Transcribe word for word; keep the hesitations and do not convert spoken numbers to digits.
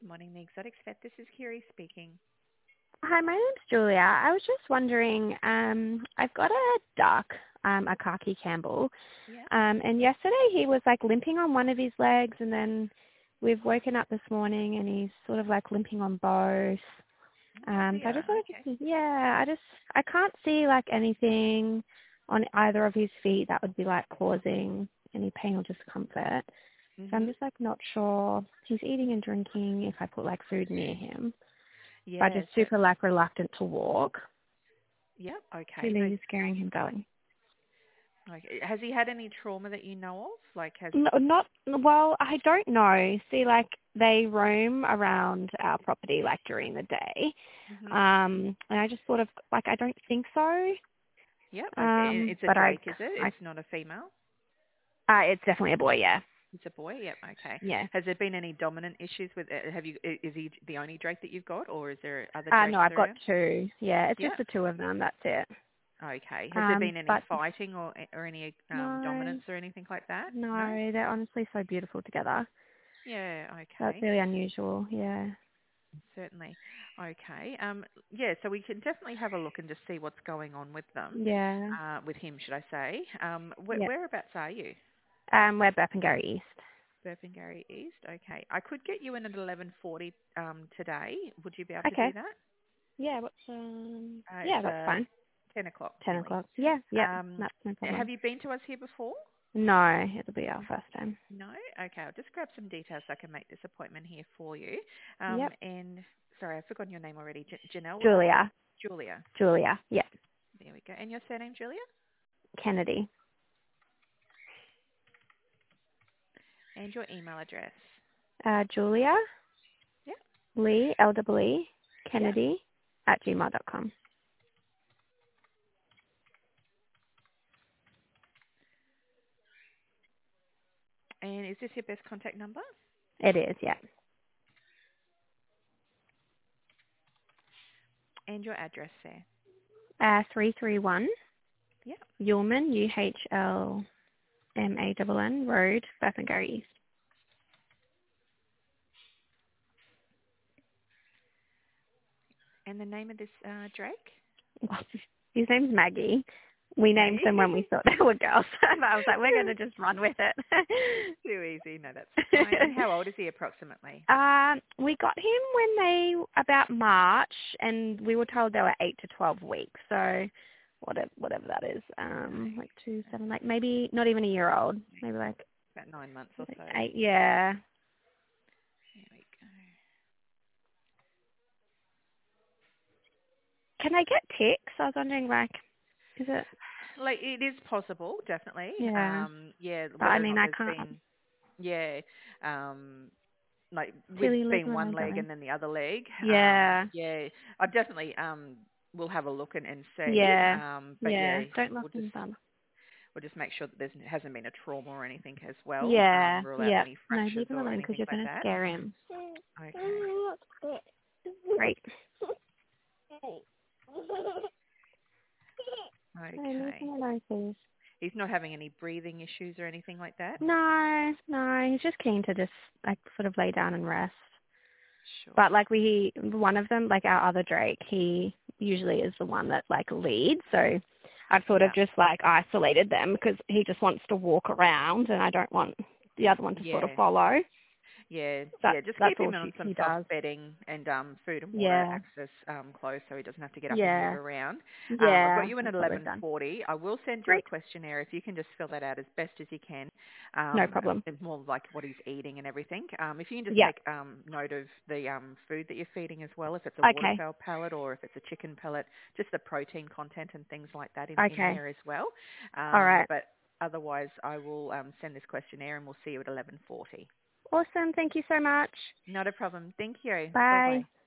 Morning, the Exotic Vet. This is Kiri speaking. Hi, my name's Julia. I was just wondering, um, I've got a duck, um, a khaki Campbell, Yeah. um, and yesterday he was like limping on one of his legs, and then we've woken up this morning and he's sort of like limping on both. Oh Um, so I dear. just wanted Okay. to see, yeah, I just, I can't see like anything on either of his feet that would be like causing any pain or discomfort. So I'm Mhm. just like not sure. He's eating and drinking if I put like food near him, but Yeah. just So. super like reluctant to walk. Yeah. Okay. No. Feeling is scaring him going. Okay. Has he had any trauma that you know of? Like has. No, not well. I don't know. See, like they roam around our property like during the day, Mhm. um, and I just sort of like I don't think so. Yep. Okay. And Um, it's a but I, Drake, is it? I, It's not a female. uh, it's definitely a boy. Yeah, It's a boy. Yep. Okay. yeah. Has there been any dominant issues with it? Have you? i- Is he the only Drake that you've got, or is there other Uh, no, Drakes I've got around? two. Yeah, it's just Yep. the two of them. That's it. Okay. Has there Um, been any but fighting or or any um, no, dominance or anything like that? No. no, they're honestly so beautiful together. Yeah. That's Okay. really unusual. Yeah, Certainly. Okay. Um, yeah, so we can definitely have a look and just see what's going on with them, yeah, uh, with him, should I say. Um, wh- yeah. whereabouts are you? Um, we're Burpengary East. Burpengary East. Okay. I could get you in at eleven forty um, today. Would you be able to Okay. do that? Yeah, what's um? Uh, Yeah, it's that's uh, fine. ten o'clock Ten nearly. o'clock. Yeah, yep, Um, that's no have problem. you been to us here before? No, it'll be our first time. No? Okay. I'll just grab some details so I can make this appointment here for you. Um, Yep. and, sorry, I've forgotten your name already. J- Janelle, was it? Julia. Julia. Julia. Yep. There we go. And your surname, Julia? Kennedy. And your email address. Uh, Julia Yeah, Lee L W E yeah. Kennedy at gmail dot com. And is this your best contact number? It is. Yeah. And your address there. Uh, three three one Yeah. Ullman U H L M A N N Road, Burpengary East. And the name of this uh, Drake? His name's Maggie. We named Maggie. them when we thought they were girls. But I was like, we're going to just run with it. Too easy. No, that's fine. And how old is he approximately? um, we got him when they about March, and we were told they were eight to twelve weeks. So, whatever whatever that is, um, like two, seven, like maybe not even a year old, maybe like About nine months or so. eight. Yeah. There we go. Can I get ticks? I was wondering, like, is it? Like it is possible, definitely. Yeah. Um, yeah, But I whether or mean, not I there's can't. been, yeah, um, like with Silly leg being when one I leg go. and then the other leg. Um, Yeah. yeah, I definitely um will have a look and, and see. Yeah. Um, but Yeah. yeah, Don't look we'll just in bum. we'll just make sure that there hasn't been a trauma or anything as well. Um, Yeah. rule out Yeah. any No, fractures leave him or alone because anything you're like going to that. scare him. Okay. Great. No, leave him Okay. alone, please. He's not having any breathing issues or anything like that? No, no, he's just keen to just like sort of lay down and rest. Sure. But like we, one of them, like our other Drake, he usually is the one that like leads. So I've sort Yeah. of just like isolated them because he just wants to walk around and I don't want the other one to sort of Yeah. follow. Yeah, That yeah. Just that's keep all him on she, some he soft does. bedding and um, food and water Yeah, access um, close, so he doesn't have to get up and move yeah, around. Um, I've got yeah. you in That's at what we've eleven done. forty. I will send you a Great, questionnaire if you can just fill that out as best as you can. no Um, problem. it's more like what he's eating and everything. Um, if you can just Yeah. take um, note of the um, food that you're feeding as well, if it's a Okay. waterfowl pellet or if it's a chicken pellet, just the protein content and things like that in, in Okay. there as well. All Um, right. but otherwise, I will um, send this questionnaire and we'll see you at eleven forty. Awesome. Thank you so much. Not a problem. Thank you. Bye Bye. bye.